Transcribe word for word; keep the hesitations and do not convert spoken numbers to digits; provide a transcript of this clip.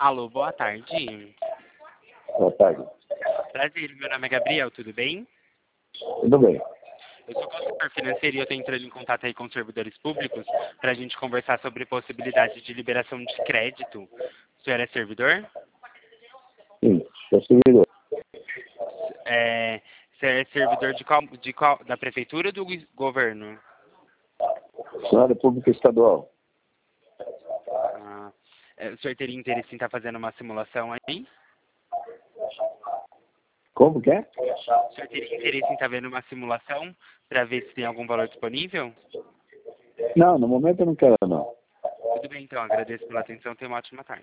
Alô, boa tarde. Boa tarde. Prazer, meu nome é Gabriel, tudo bem? Tudo bem. Eu sou consultor financeiro e eu estou entrando em contato aí com os servidores públicos para a gente conversar sobre possibilidade de liberação de crédito. O senhor é servidor? Sim, sou servidor. É, você é servidor de qual, de qual, da prefeitura ou do governo? Funcionário público estadual. Ah, é, o senhor teria interesse em estar fazendo uma simulação aí? Como que é? O senhor teria interesse em estar vendo uma simulação para ver se tem algum valor disponível? Não, no momento eu não quero não. Tudo bem, então. Agradeço pela atenção. Tenha uma ótima tarde.